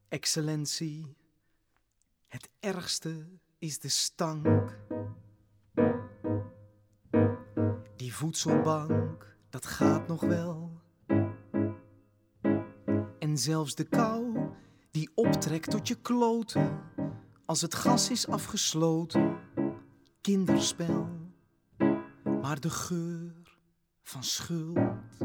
Excellentie, het ergste is de stank. Die voedselbank, dat gaat nog wel. En zelfs de kou, die optrekt tot je kloten, als het gas is afgesloten. Kinderspel, maar de geur van schuld.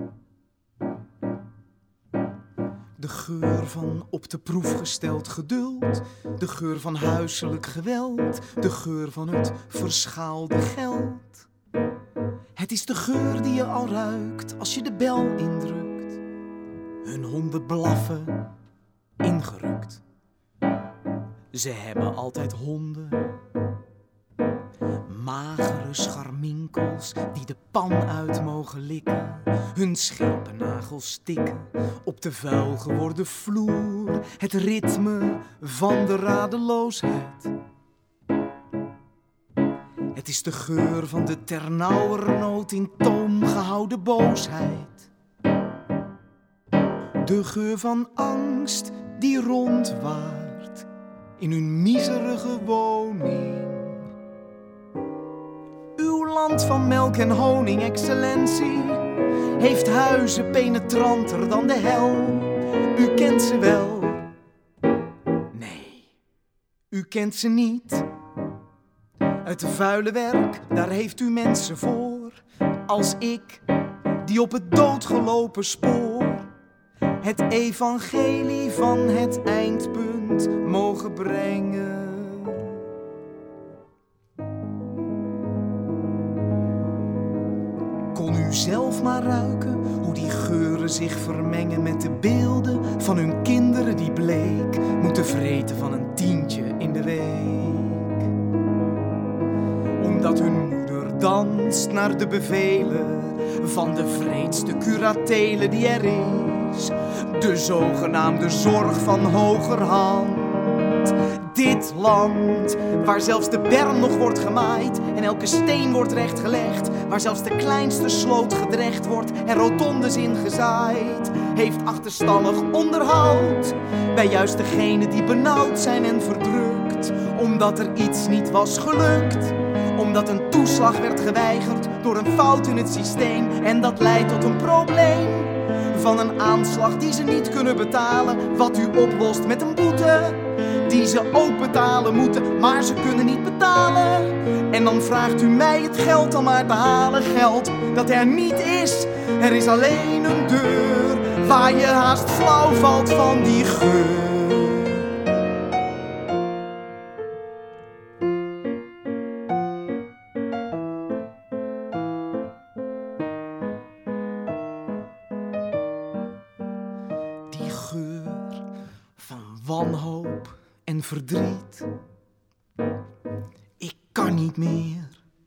De geur van op de proef gesteld geduld. De geur van huiselijk geweld. De geur van het verschaalde geld. Het is de geur die je al ruikt als je de bel indrukt. Hun honden blaffen, ingerukt. Ze hebben altijd honden. Magere scharminkels die de pan uit mogen likken. Hun scherpe nagels stikken op de vuil geworden vloer. Het ritme van de radeloosheid. Het is de geur van de ternauwernood in toom gehouden boosheid. De geur van angst die rondwaart in hun miserige woning. Uw land van melk en honing, excellentie, heeft huizen penetranter dan de hel. U kent ze wel. Nee, u kent ze niet. Het vuile werk, daar heeft u mensen voor. Als ik, die op het doodgelopen spoor het evangelie van het eindpunt mogen brengen. Kon u zelf maar ruiken hoe die geuren zich vermengen met de beelden van hun kinderen die bleek moeten vreten van een tientje in de week. Omdat hun moeder danst naar de bevelen van de wreedste curatele die er is. De zogenaamde zorg van hogerhand. Dit land, waar zelfs de berm nog wordt gemaaid en elke steen wordt rechtgelegd, waar zelfs de kleinste sloot gedrecht wordt en rotondes ingezaaid, heeft achterstallig onderhoud bij juist degenen die benauwd zijn en verdrukt, omdat er iets niet was gelukt, omdat een toeslag werd geweigerd door een fout in het systeem en dat leidt tot een probleem van een aanslag die ze niet kunnen betalen, wat u oplost met een boete die ze ook betalen moeten, maar ze kunnen niet betalen. En dan vraagt u mij het geld dan maar te halen. Geld dat er niet is. Er is alleen een deur waar je haast flauw valt van die geur. Die geur van wanhoop en verdriet. Ik kan niet meer.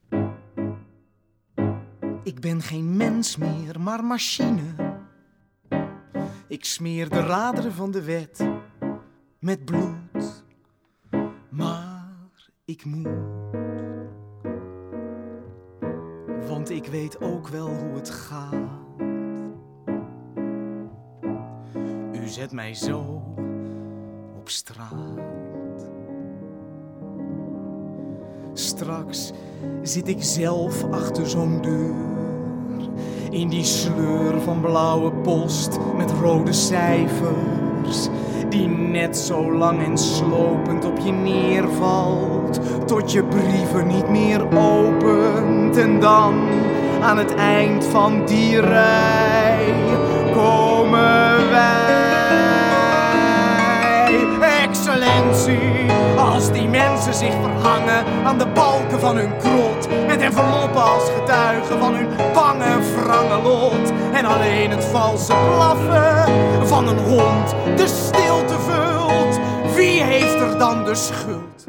Ik ben geen mens meer, maar machine. Ik smeer de raderen van de wet met bloed. Maar ik moet. Want ik weet ook wel hoe het gaat. U zet mij zo op straat. Straks zit ik zelf achter zo'n deur. In die sleur van blauwe post met rode cijfers. Die net zo lang en slopend op je neervalt. Tot je brieven niet meer opent. En dan aan het eind van die rij komen wij. Excellentie, als die mensen zich verhangen aan de balken van hun krot, met enveloppen als getuigen van hun bange wrange lot, en alleen het valse blaffen van een hond de stilte vult, wie heeft er dan de schuld?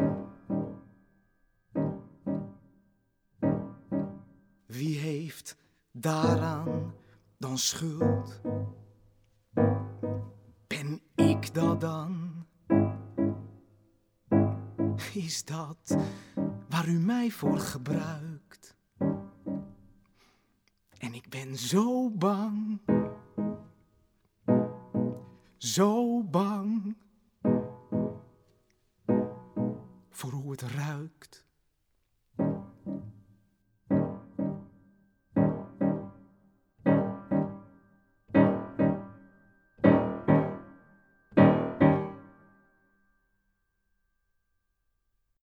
Wie heeft daaraan dan schuld? Ben ik dat dan? Is dat waar u mij voor gebruikt? En ik ben zo bang voor hoe het ruikt.